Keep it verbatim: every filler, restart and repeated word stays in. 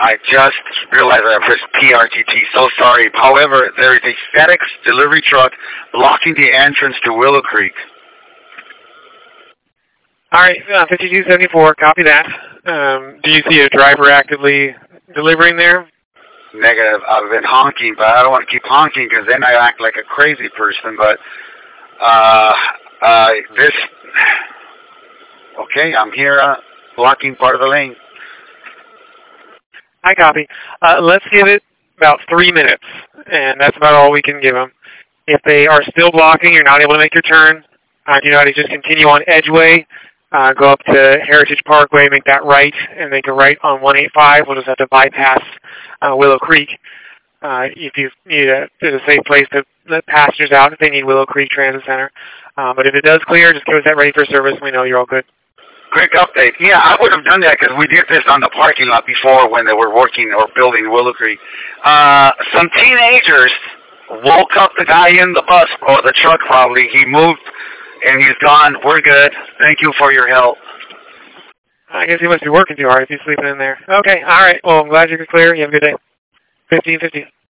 I just realized I pressed P R T T. So sorry. However, there is a FedEx delivery truck blocking the entrance to Willow Creek. All right, uh, fifty-two seventy-four, copy that. Um, do you see a driver actively delivering there? Negative. I've been honking, but I don't want to keep honking because then I act like a crazy person. But uh, uh, this, okay, I'm here uh, blocking part of the lane. I copy. Uh, let's give it about three minutes, and that's about all we can give them. If they are still blocking, you're not able to make your turn, uh, you know how to just continue on Edgeway, uh, go up to Heritage Parkway, make that right, and make a right on one eighty-five. We'll just have to bypass uh, Willow Creek. Uh, if you need a, there's a safe place to let passengers out if they need Willow Creek Transit Center. Uh, but if it does clear, just give us that ready for service, and we know you're all good. Quick update. Yeah, I would have done that because we did this on the parking lot before when they were working or building Willow Creek. Uh, some teenagers woke up the guy in the bus, or the truck probably. He moved, and he's gone. We're good. Thank you for your help. I guess he must be working too hard if he's sleeping in there. Okay, all right. Well, I'm glad you're clear. You have a good day. fifteen fifty.